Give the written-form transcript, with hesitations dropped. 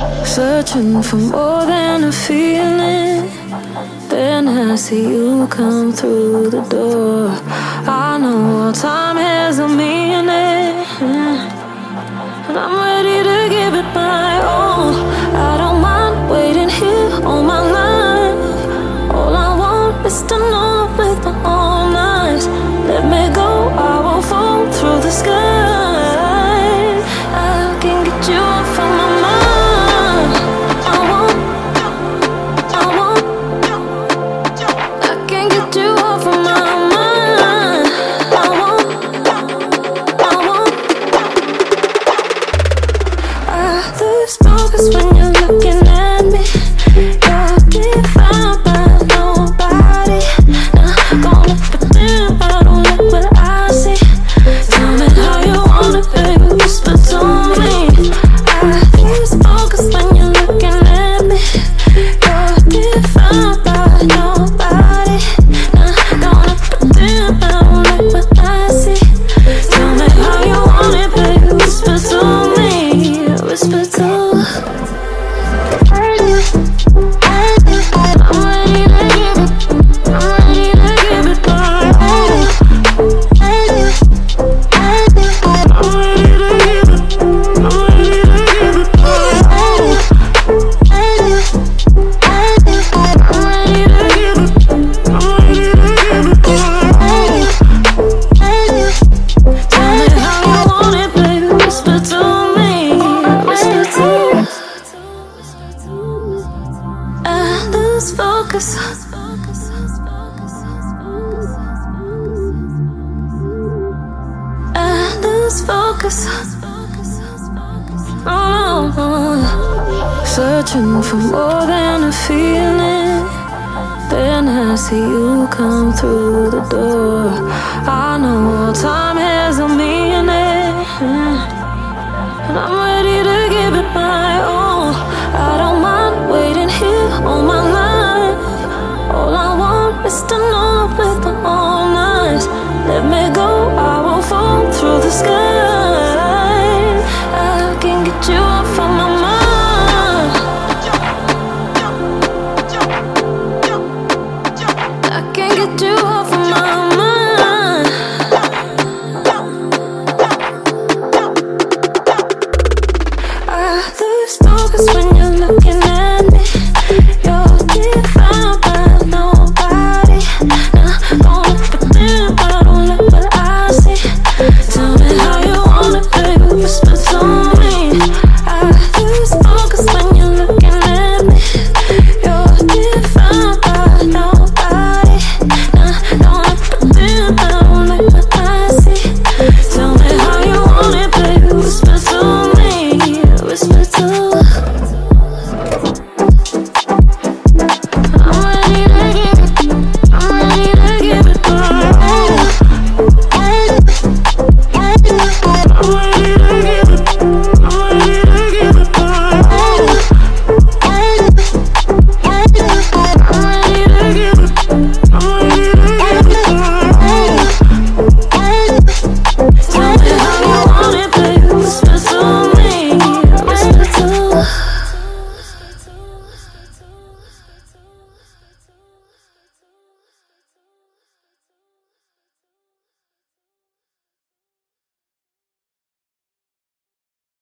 Searching for more than a feeling. Then I see you come through the door. I know all time has a meaning, and I'm ready to give it my all. I don't mind waiting here all my life. All I want is to know with my own eyes. Let me go, I will fall through the sky. I can get you off of my mind. I can't get you off of my mind. I lose focus when you're looking at me. You're defined by nobody. Now gonna pretend I don't look what I see. Tell me how you want it, baby, whisper to me. I lose focus when you're looking at me. You're defined by nobody. Now gonna pretend I don't look what I see. Tell me how you want it, baby, whisper to me. Whisper to me. Focus. I lose focus. Oh, searching for more than a feeling. Then I see you come through the door. I know all time has a meaning, and I'm ready to give it my all. I don't mind waiting here all my life. All I want is to know with my own eyes. Let me go, I will fall through the sky. I can get you off of my mind. I can get you off of my mind. I lose focus when you're looking at me. You're defined by nobody. Now gonna pretend I don't look what I see. Tell me how you want it, baby, whisper to me. I lose focus when you're looking at me. You're defined by nobody. Now gonna pretend I don't look what I see. Tell me how you want it, baby, whisper to me. Whisper to me.